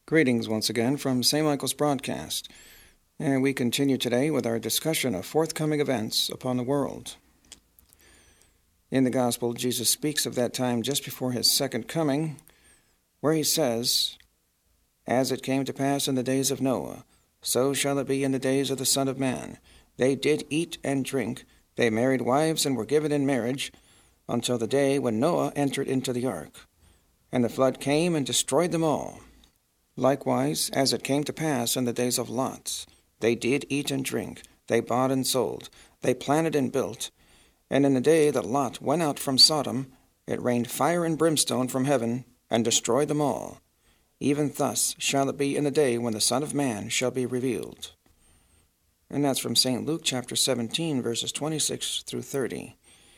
Greetings once again from St. Michael's Broadcast, and we continue today with our discussion of forthcoming events upon the world. In the Gospel, Jesus speaks of that time just before his second coming, where he says, "As it came to pass in the days of Noah, so shall it be in the days of the Son of Man. They did eat and drink, they married wives and were given in marriage, until the day when Noah entered into the ark. And the flood came and destroyed them all. Likewise, as it came to pass in the days of Lot, they did eat and drink, they bought and sold, they planted and built. And in the day that Lot went out from Sodom, it rained fire and brimstone from heaven, and destroyed them all. Even thus shall it be in the day when the Son of Man shall be revealed." And that's from St. Luke chapter 17, verses 26 through 30.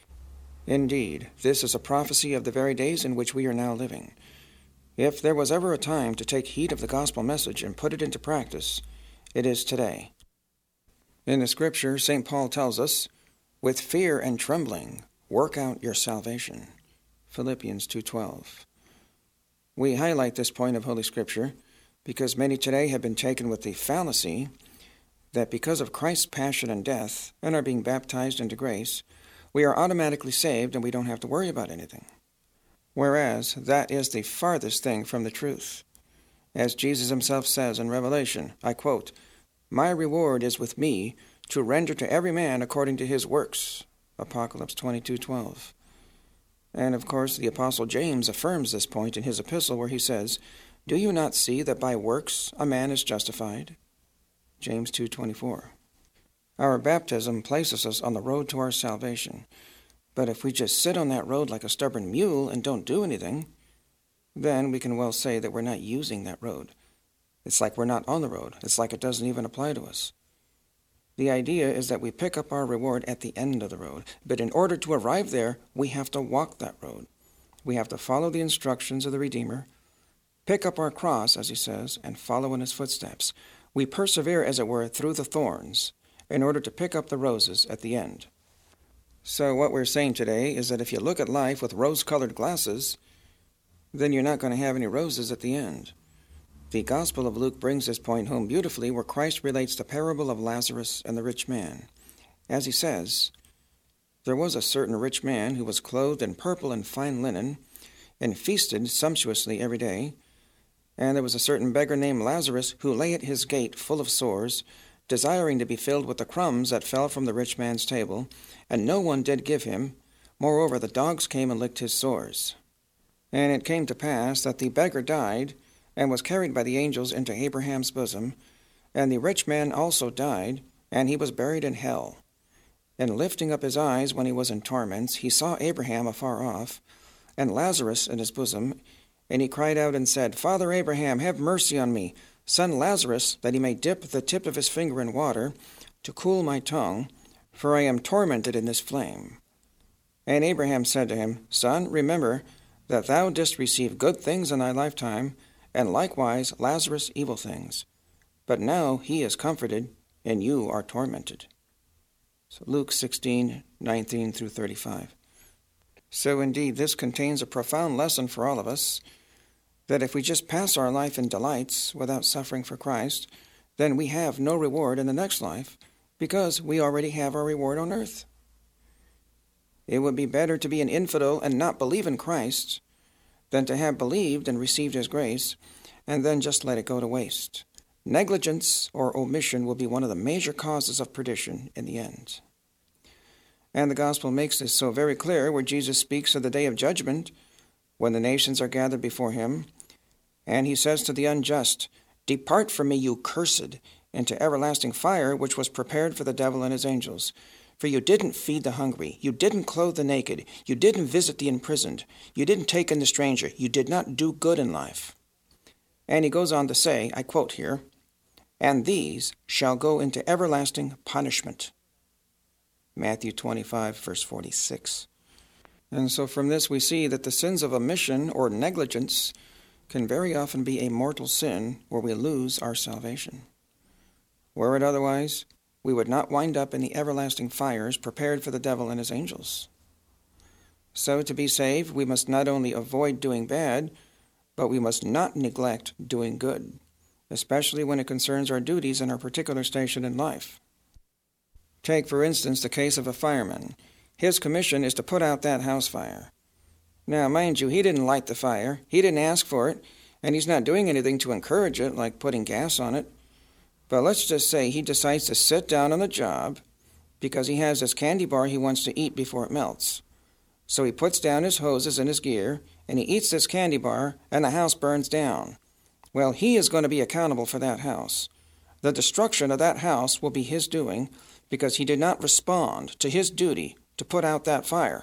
Indeed, this is a prophecy of the very days in which we are now living. If there was ever a time to take heed of the gospel message and put it into practice, it is today. In the scripture, St. Paul tells us, "With fear and trembling, work out your salvation." Philippians 2:12. We highlight this point of Holy Scripture because many today have been taken with the fallacy that because of Christ's passion and death and are being baptized into grace, we are automatically saved and we don't have to worry about anything. Whereas that is the farthest thing from the truth. As Jesus himself says in Revelation, I quote, "My reward is with me to render to every man according to his works." Apocalypse 22:12. And of course, the Apostle James affirms this point in his epistle where he says, "Do you not see that by works a man is justified?" James 2:24. Our baptism places us on the road to our salvation. But if we just sit on that road like a stubborn mule and don't do anything, then we can well say that we're not using that road. It's like we're not on the road. It's like it doesn't even apply to us. The idea is that we pick up our reward at the end of the road. But in order to arrive there, we have to walk that road. We have to follow the instructions of the Redeemer, pick up our cross, as he says, and follow in his footsteps. We persevere, as it were, through the thorns in order to pick up the roses at the end. So what we're saying today is that if you look at life with rose-colored glasses, then you're not going to have any roses at the end. The Gospel of Luke brings this point home beautifully where Christ relates the parable of Lazarus and the rich man. As he says, "There was a certain rich man who was clothed in purple and fine linen, and feasted sumptuously every day. And there was a certain beggar named Lazarus who lay at his gate full of sores, desiring to be filled with the crumbs that fell from the rich man's table, and no one did give him. Moreover, the dogs came and licked his sores. And it came to pass that the beggar died, and was carried by the angels into Abraham's bosom. And the rich man also died, and he was buried in hell. And lifting up his eyes when he was in torments, he saw Abraham afar off, and Lazarus in his bosom. And he cried out and said, Father Abraham, have mercy on me. Send Lazarus, that he may dip the tip of his finger in water, to cool my tongue, for I am tormented in this flame. And Abraham said to him, Son, remember that thou didst receive good things in thy lifetime, and likewise Lazarus evil things. But now he is comforted, and you are tormented." So Luke 16:19 through 35. So indeed, this contains a profound lesson for all of us, that if we just pass our life in delights without suffering for Christ, then we have no reward in the next life, because we already have our reward on earth. It would be better to be an infidel and not believe in Christ than to have believed and received his grace and then just let it go to waste. Negligence or omission will be one of the major causes of perdition in the end. And the gospel makes this so very clear where Jesus speaks of the day of judgment when the nations are gathered before him. And he says to the unjust, Depart from me, you cursed, into everlasting fire, which was prepared for the devil and his angels. For you didn't feed the hungry, you didn't clothe the naked, you didn't visit the imprisoned, you didn't take in the stranger, you did not do good in life. And he goes on to say, I quote here, And these shall go into everlasting punishment. Matthew 25, verse 46. And so from this we see that the sins of omission or negligence can very often be a mortal sin where we lose our salvation. Were it otherwise, we would not wind up in the everlasting fires prepared for the devil and his angels. So to be saved, we must not only avoid doing bad, but we must not neglect doing good, especially when it concerns our duties in our particular station in life. Take, for instance, the case of a fireman. His commission is to put out that house fire. Now, mind you, he didn't light the fire, he didn't ask for it, and he's not doing anything to encourage it, like putting gas on it. But let's just say he decides to sit down on the job because he has this candy bar he wants to eat before it melts. So he puts down his hoses and his gear, and he eats this candy bar, and the house burns down. Well, he is going to be accountable for that house. The destruction of that house will be his doing because he did not respond to his duty to put out that fire.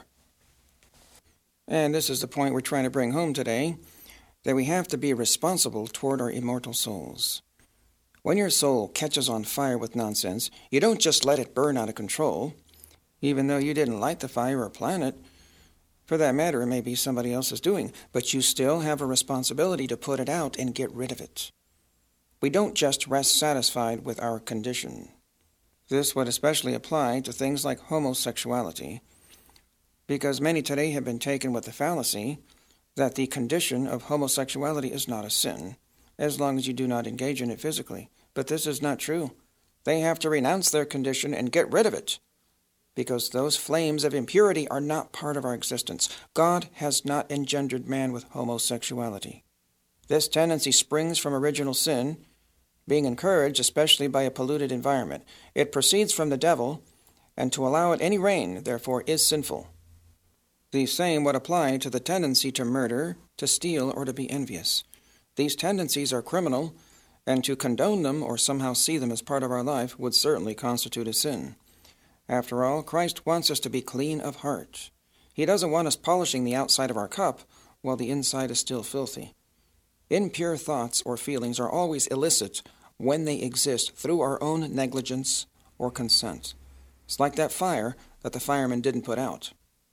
And this is the point we're trying to bring home today, that we have to be responsible toward our immortal souls. When your soul catches on fire with nonsense, you don't just let it burn out of control, even though you didn't light the fire or plan it. For that matter, it may be somebody else's doing, but you still have a responsibility to put it out and get rid of it. We don't just rest satisfied with our condition. This would especially apply to things like homosexuality, because many today have been taken with the fallacy that the condition of homosexuality is not a sin, as long as you do not engage in it physically. But this is not true. They have to renounce their condition and get rid of it, because those flames of impurity are not part of our existence. God has not engendered man with homosexuality. This tendency springs from original sin, being encouraged especially by a polluted environment. It proceeds from the devil, and to allow it any reign, therefore, is sinful. The same would apply to the tendency to murder, to steal, or to be envious. These tendencies are criminal, and to condone them or somehow see them as part of our life would certainly constitute a sin. After all, Christ wants us to be clean of heart. He doesn't want us polishing the outside of our cup while the inside is still filthy. Impure thoughts or feelings are always illicit when they exist through our own negligence or consent. It's like that fire that the fireman didn't put out.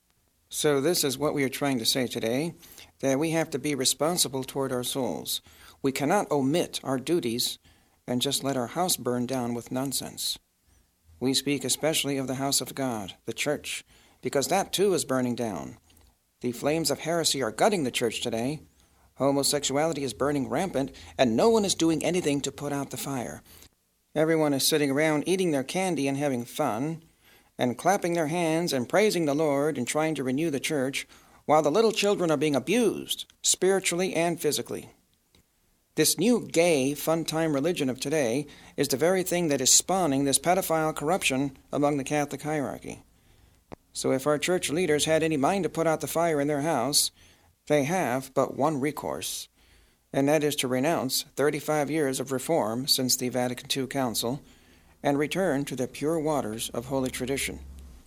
So this is what we are trying to say today, that we have to be responsible toward our souls. We cannot omit our duties and just let our house burn down with nonsense. We speak especially of the house of God, the church, because that too is burning down. The flames of heresy are gutting the church today. Homosexuality is burning rampant, and no one is doing anything to put out the fire. Everyone is sitting around eating their candy and having fun, and clapping their hands and praising the Lord and trying to renew the church, while the little children are being abused, spiritually and physically. This new gay, fun-time religion of today is the very thing that is spawning this pedophile corruption among the Catholic hierarchy. So if our church leaders had any mind to put out the fire in their house, they have but one recourse, and that is to renounce 35 years of reform since the Vatican II Council and return to the pure waters of Holy Tradition.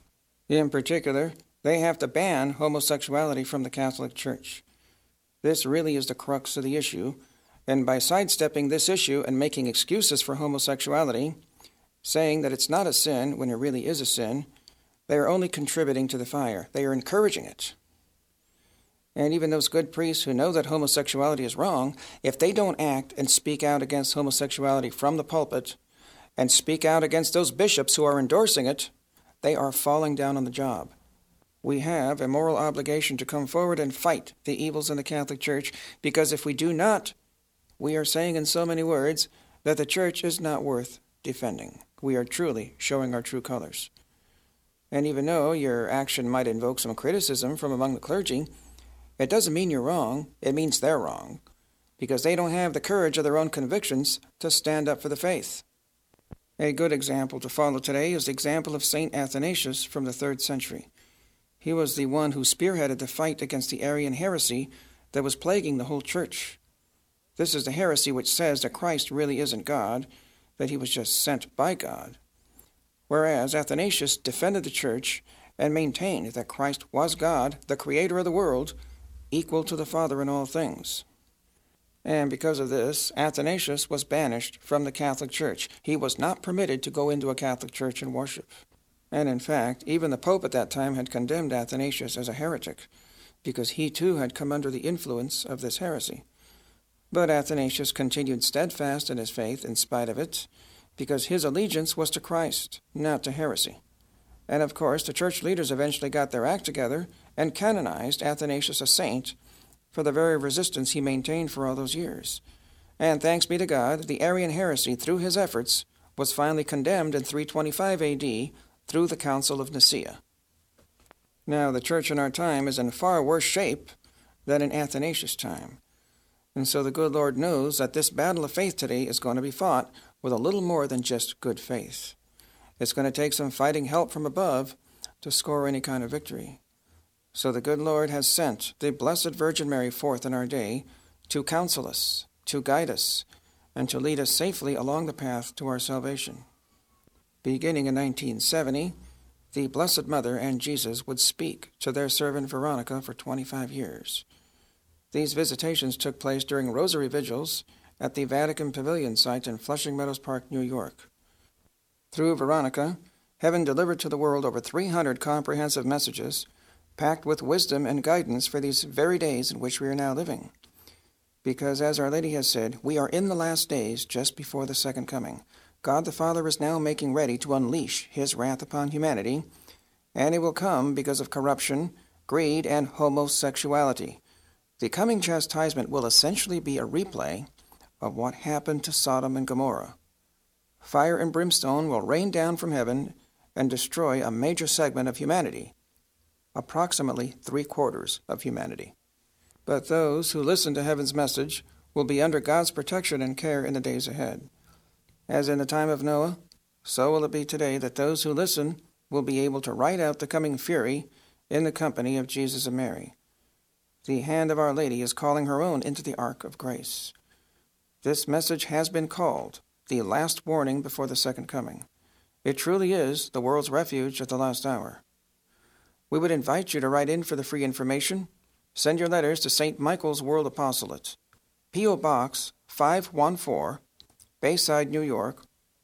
In particular, they have to ban homosexuality from the Catholic Church. This really is the crux of the issue, and by sidestepping this issue and making excuses for homosexuality, saying that it's not a sin when it really is a sin, they are only contributing to the fire. They are encouraging it. And even those good priests who know that homosexuality is wrong, if they don't act and speak out against homosexuality from the pulpit and speak out against those bishops who are endorsing it, they are falling down on the job. We have a moral obligation to come forward and fight the evils in the Catholic Church, because if we do not, we are saying in so many words that the Church is not worth defending. We are truly showing our true colors. And even though your action might invoke some criticism from among the clergy, it doesn't mean you're wrong. It means they're wrong, because they don't have the courage of their own convictions to stand up for the faith. A good example to follow today is the example of St. Athanasius from the 3rd century. He was the one who spearheaded the fight against the Arian heresy that was plaguing the whole church. This is the heresy which says that Christ really isn't God, that he was just sent by God. Whereas Athanasius defended the church and maintained that Christ was God, the creator of the world, equal to the Father in all things. And because of this, Athanasius was banished from the Catholic Church. He was not permitted to go into a Catholic church and worship. And in fact, even the Pope at that time had condemned Athanasius as a heretic, because he too had come under the influence of this heresy. But Athanasius continued steadfast in his faith in spite of it, because his allegiance was to Christ, not to heresy. And of course, the church leaders eventually got their act together and canonized Athanasius a saint for the very resistance he maintained for all those years. And thanks be to God, the Arian heresy, through his efforts, was finally condemned in 325 A.D. through the Council of Nicaea. Now, the church in our time is in far worse shape than in Athanasius' time. And so the good Lord knows that this battle of faith today is going to be fought with a little more than just good faith. It's going to take some fighting help from above to score any kind of victory. So the good Lord has sent the Blessed Virgin Mary forth in our day to counsel us, to guide us, and to lead us safely along the path to our salvation. Beginning in 1970, the Blessed Mother and Jesus would speak to their servant Veronica for 25 years. These visitations took place during Rosary Vigils at the Vatican Pavilion site in Flushing Meadows Park, New York. Through Veronica, heaven delivered to the world over 300 comprehensive messages, packed with wisdom and guidance for these very days in which we are now living. Because, as Our Lady has said, we are in the last days just before the second coming. God the Father is now making ready to unleash his wrath upon humanity, and it will come because of corruption, greed, and homosexuality. The coming chastisement will essentially be a replay of what happened to Sodom and Gomorrah. Fire and brimstone will rain down from heaven and destroy a major segment of humanity, approximately 3/4 of humanity. But those who listen to heaven's message will be under God's protection and care in the days ahead. As in the time of Noah, so will it be today that those who listen will be able to ride out the coming fury in the company of Jesus and Mary. The hand of Our Lady is calling her own into the ark of grace. This message has been called the last warning before the second coming. It truly is the world's refuge at the last hour. We would invite you to write in for the free information. Send your letters to St. Michael's World Apostolate, P.O. Box 514, Bayside, New York,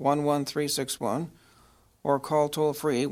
11361, or call toll-free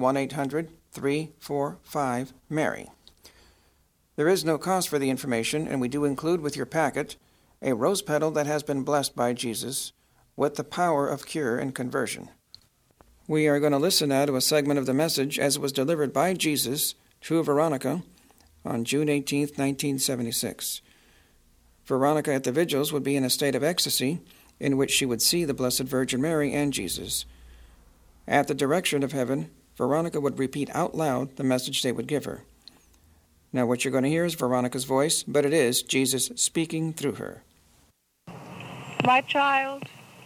1-800-345-MARY. There is no cost for the information, and we do include with your packet a rose petal that has been blessed by Jesus with the power of cure and conversion. We are going to listen now to a segment of the message as it was delivered by Jesus to Veronica on June 18, 1976. Veronica at the vigils would be in a state of ecstasy in which she would see the Blessed Virgin Mary and Jesus. At the direction of heaven, Veronica would repeat out loud the message they would give her. Now what you're going to hear is Veronica's voice, but it is Jesus speaking through her. My child,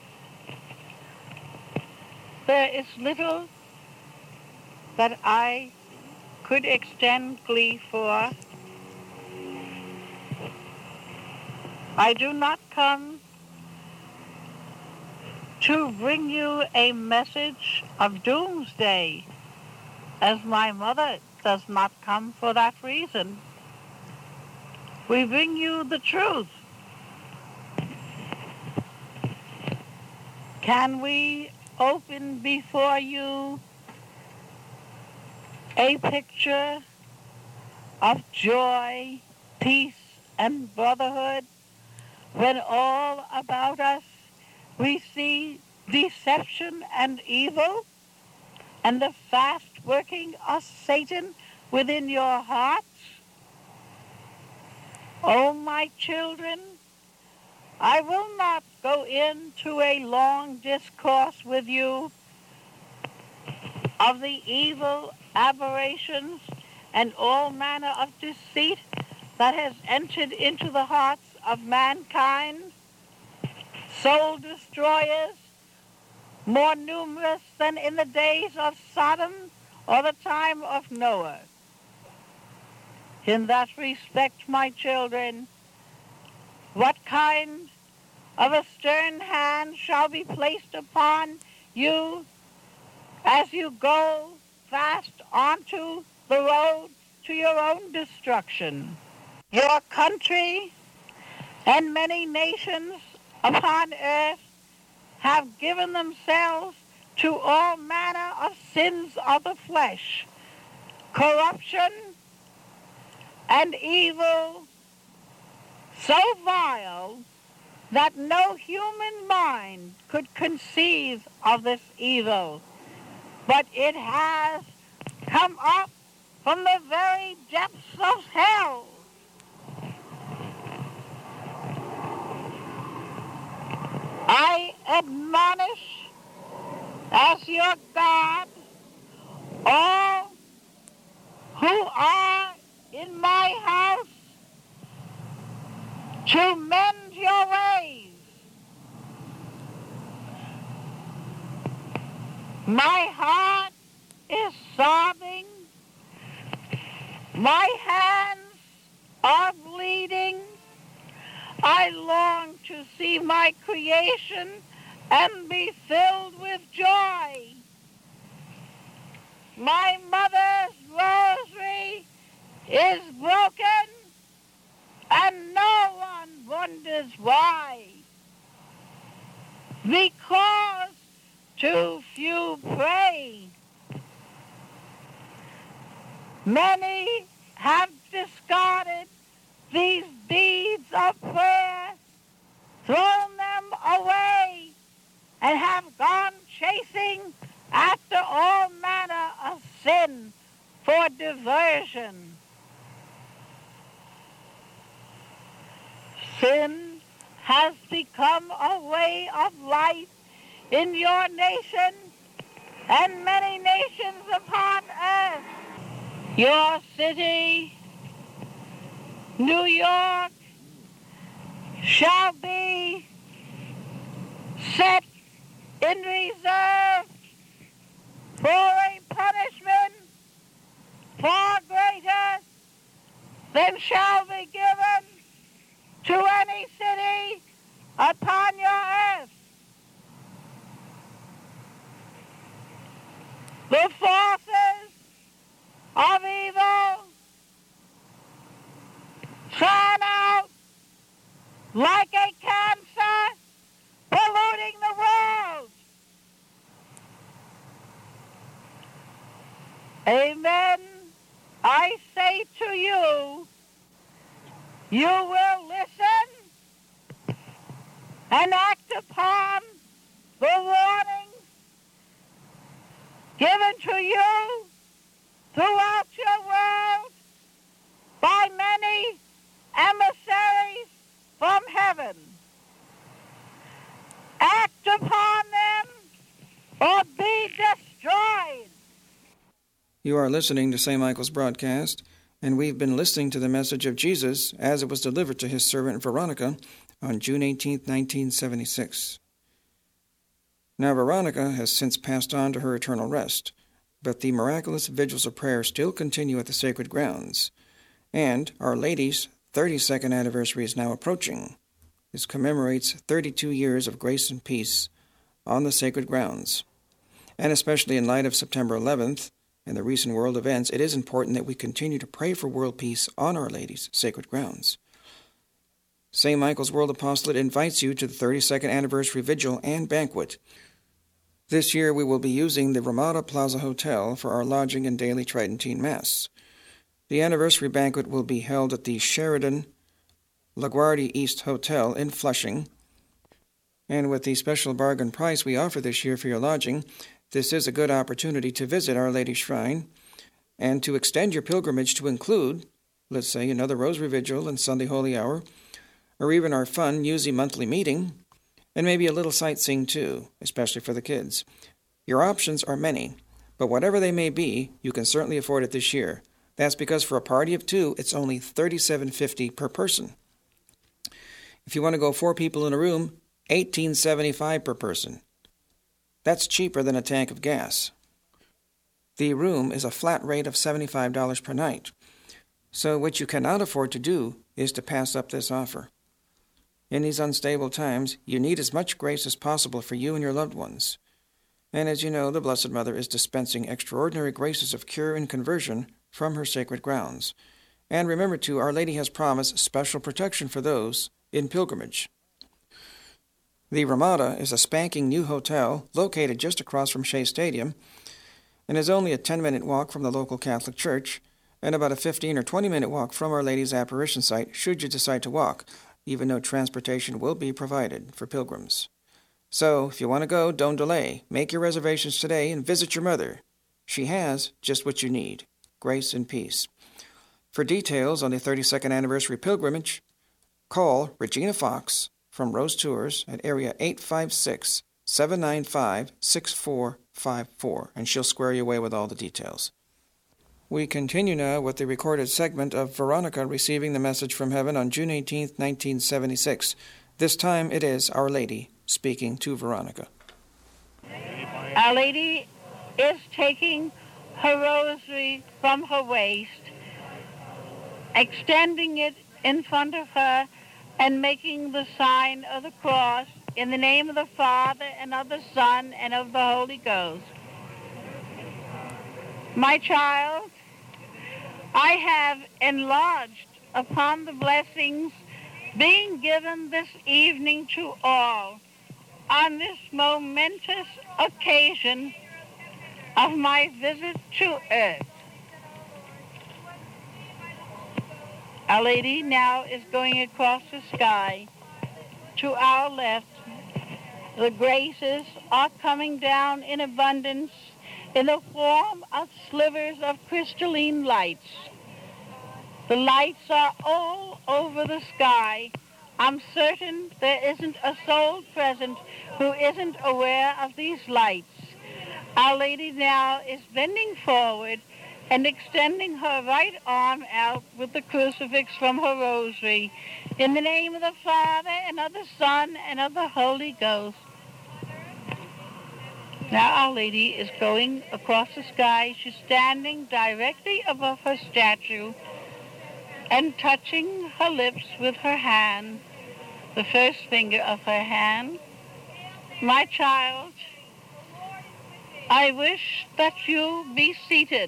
there is little that I could extend glee for. I do not come to bring you a message of doomsday, as my mother does not come for that reason. We bring you the truth. Can we open before you a picture of joy, peace, and brotherhood when all about us we see deception and evil and the fast working of Satan within your hearts? Oh, my children, I will not go into a long discourse with you of the evil aberrations and all manner of deceit that has entered into the hearts of mankind, soul destroyers, more numerous than in the days of Sodom or the time of Noah. In that respect, my children, what kind of a stern hand shall be placed upon you as you go fast onto the road to your own destruction? Your country and many nations upon earth have given themselves to all manner of sins of the flesh, corruption, and evil so vile that no human mind could conceive of this evil. But it has come up from the very depths of hell. admonish as your God all who are in my house to mend your ways. My heart is sobbing. My hands are bleeding. I long to see my creation and be filled with joy. My mother's rosary is broken, and no one wonders why. Because too few pray. Many have discarded these deeds of prayer, thrown them away, and have gone chasing after all manner of sin for diversion. Sin has become a way of life in your nation and many nations upon earth. Your city, New York, shall be set in reserve for a punishment far greater than shall be given to any city upon your earth. The forces of evil shine out like a cancer polluting the world. Amen. I say to you, you will listen and act upon the warnings given to you throughout your world by many emissaries from heaven. Act upon them or be destroyed. You are listening to St. Michael's broadcast, and we've been listening to the message of Jesus as it was delivered to his servant Veronica on June 18, 1976. Now, Veronica has since passed on to her eternal rest, but the miraculous vigils of prayer still continue at the sacred grounds, and Our Lady's 32nd anniversary is now approaching. This commemorates 32 years of grace and peace on the sacred grounds. And especially in light of September 11th and the recent world events, it is important that we continue to pray for world peace on Our Lady's sacred grounds. St. Michael's World Apostolate invites you to the 32nd anniversary vigil and banquet. This year we will be using the Ramada Plaza Hotel for our lodging and daily Tridentine Mass. The anniversary banquet will be held at the Sheraton LaGuardia East Hotel in Flushing. And with the special bargain price we offer this year for your lodging, this is a good opportunity to visit Our Lady's Shrine and to extend your pilgrimage to include, let's say, another Rosary Vigil and Sunday Holy Hour, or even our fun Newsy monthly meeting, and maybe a little sightseeing too, especially for the kids. Your options are many, but whatever they may be, you can certainly afford it this year. That's because for a party of two, it's only $37.50 per person. If you want to go 4 people in a room, $18.75 per person. That's cheaper than a tank of gas. The room is a flat rate of $75 per night. So what you cannot afford to do is to pass up this offer. In these unstable times, you need as much grace as possible for you and your loved ones. And as you know, the Blessed Mother is dispensing extraordinary graces of cure and conversion from her sacred grounds. And remember too, Our Lady has promised special protection for those in pilgrimage. The Ramada is a spanking new hotel located just across from Shea Stadium and is only a 10-minute walk from the local Catholic Church and about a 15 or 20-minute walk from Our Lady's apparition site should you decide to walk, even though transportation will be provided for pilgrims. So, if you want to go, don't delay. Make your reservations today and visit your mother. She has just what you need, grace and peace. For details on the 32nd anniversary pilgrimage, call Regina Fox from Rose Tours at area 856 795-6454, and she'll square you away with all the details. We continue now with the recorded segment of Veronica receiving the message from heaven on June 18, 1976. This time it is Our Lady speaking to Veronica. Our Lady is taking her rosary from her waist, extending it in front of her, and making the sign of the cross in the name of the Father and of the Son and of the Holy Ghost. My child, I have enlarged upon the blessings being given this evening to all on this momentous occasion of my visit to earth. Our Lady now is going across the sky. To our left, the graces are coming down in abundance in the form of slivers of crystalline lights. The lights are all over the sky. I'm certain there isn't a soul present who isn't aware of these lights. Our Lady now is bending forward and extending her right arm out with the crucifix from her rosary. In the name of the Father, and of the Son, and of the Holy Ghost. Now Our Lady is going across the sky. She's standing directly above her statue and touching her lips with her hand, the first finger of her hand. My child, I wish that you be seated.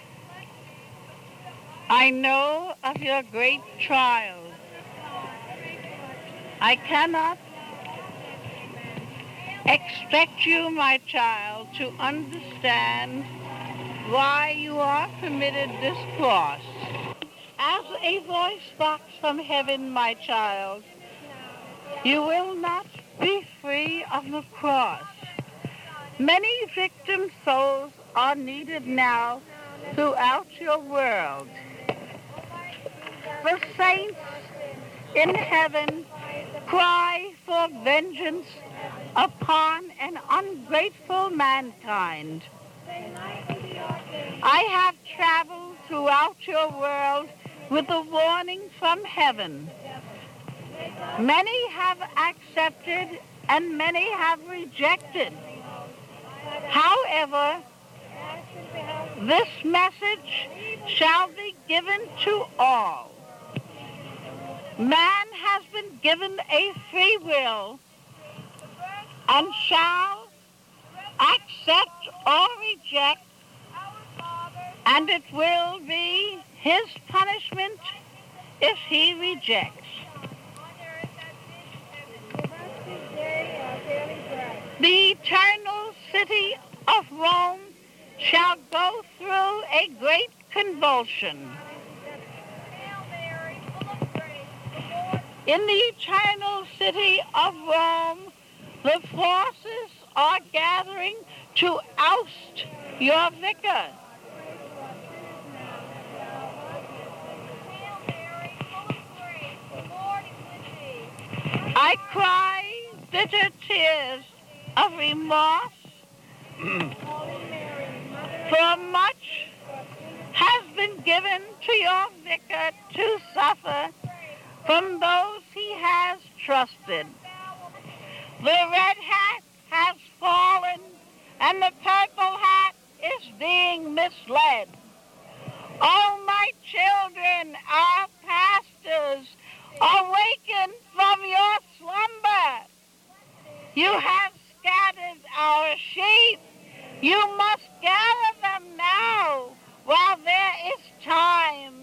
I know of your great trial. I cannot expect you, my child, to understand why you are permitted this cross. As a voice box from heaven, my child, you will not be free of the cross. Many victim souls are needed now throughout your world. The saints in heaven cry for vengeance upon an ungrateful mankind. I have traveled throughout your world with a warning from heaven. Many have accepted and many have rejected. However, this message shall be given to all. Man has been given a free will and shall accept or reject, and it will be his punishment if he rejects. The eternal city of Rome shall go through a great convulsion. In the eternal city of Rome, the forces are gathering to oust your vicar. I cry bitter tears of remorse, for much has been given to your vicar to suffer from those he has trusted. The red hat has fallen, and the purple hat is being misled. Oh, my children, our pastors, awaken from your slumber. You have scattered our sheep. You must gather them now while there is time.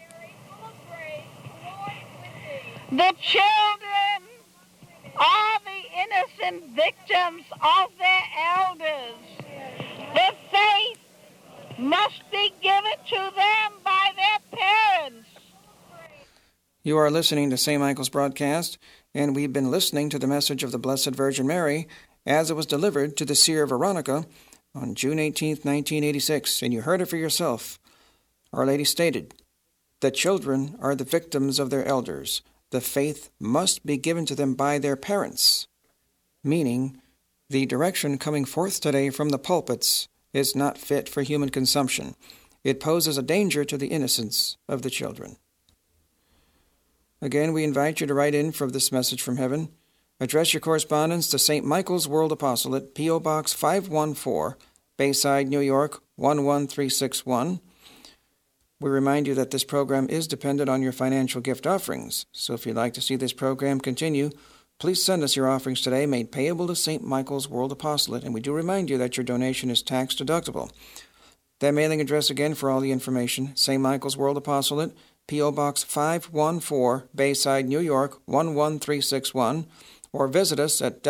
The children are the innocent victims of their elders. The faith must be given to them by their parents. You are listening to St. Michael's broadcast, and we've been listening to the message of the Blessed Virgin Mary as it was delivered to the seer Veronica on June 18, 1986, and you heard it for yourself. Our Lady stated, "The children are the victims of their elders. The faith must be given to them by their parents," meaning The direction coming forth today from the pulpits is not fit for human consumption. It poses a danger to the innocence of the children. Again, we invite you to write in for this message from heaven. Address your correspondence to St. Michael's World Apostolate, P.O. Box 514, Bayside, New York, 11361. We remind you that this program is dependent on your financial gift offerings. So if you'd like to see this program continue, please send us your offerings today, made payable to St. Michael's World Apostolate. And we do remind you that your donation is tax deductible. That mailing address again for all the information, St. Michael's World Apostolate, P.O. Box 514, Bayside, New York, 11361, or visit us at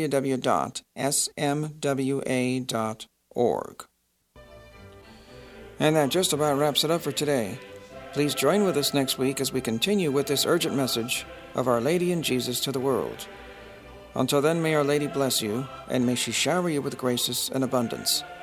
www.smwa.org. And that just about wraps it up for today. Please join with us next week as we continue with this urgent message of Our Lady and Jesus to the world. Until then, may Our Lady bless you, and may she shower you with graces and abundance.